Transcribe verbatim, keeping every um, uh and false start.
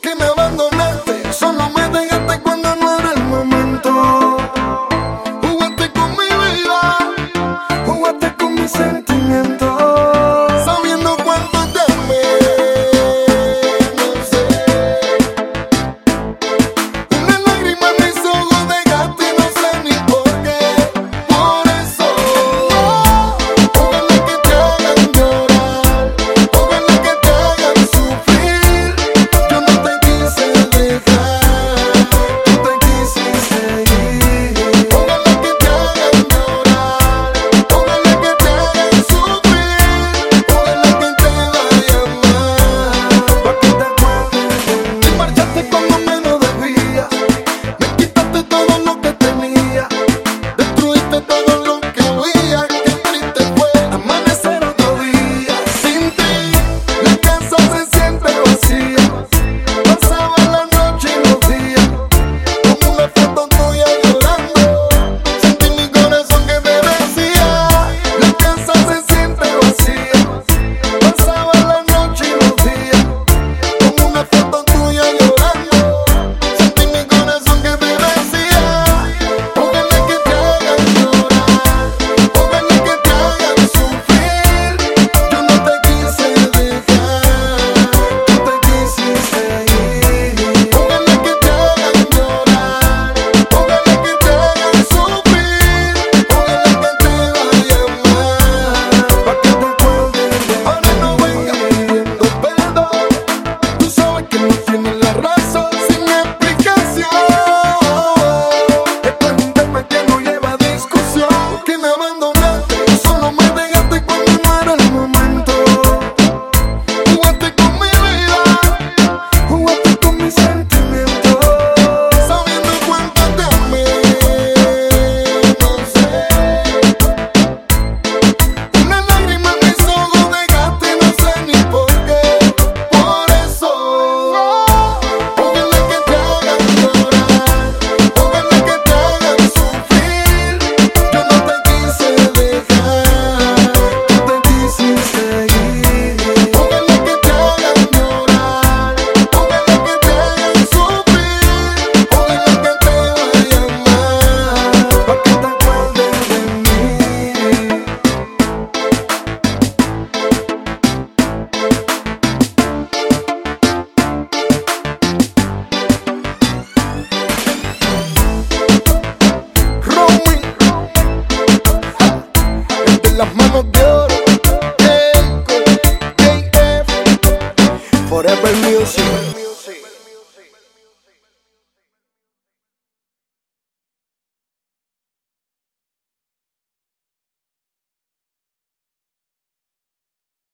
porque me abandonaste, solo me dejaste cuando no era el momento. Jugaste con mi vida, jugaste con mis sentimientos, sabiendo cuánto te amé. No sé, una lágrima en mis ojos dejaste, no sé ni por qué. Por eso, ojalá que te hagan llorar, ojalá que te hagan sufrir. Yo no te quise dejar, yo te quise seguir. Ojalá que te hagan llorar, ojalá que te hagan sufrir. Ojalá que te vaya mal, pa' que te acuerdes de mí. Te marchaste cuando menos debía, me quitaste todo lo que tenía, destruiste todo lo que había. Qué triste fue amanecer otro día sin ti. La casa se siente vacía, pasaba la noche y los días con una foto tuya llorando. Sentí mi corazón que te decía. La casa se siente vacía, pasaba la noche y los días con una foto tuya llorando. Sentí mi corazón que te decía. Ojalá que te hagan llorar, ojalá que te hagan sufrir. Yo no te quise dejar, yo te quise seguir. Ojalá que te hagan llorar, ojalá que te hagan sufrir. Ojalá que te vaya mal, pa' que te acuerdes de mí. Ahora no vengas pidiendo perdón, tú sabes que no tienes la razón. Sin explicación, esto es un tema que no lleva discusión. Porque me abandonaste, solo me dejaste cuando no era el momento. Jugaste con mi vida, jugaste con mis sentimientos, sabiendo cuánto te amé. No sé, una lágrima en mis ojos dejaste, no sé ni por qué. Por eso, ojalá que te hagan llorar, ojalá que te hagan sufrir. Yo no te quise dejar, yo te quise seguir. Ojalá que te hagan llorar, ojalá que te hagan sufrir. Ojalá que te vaya mal, pa' que te acuerdes de mí. Romy, el de las manos de oro, Keiko, J F, Forever Music.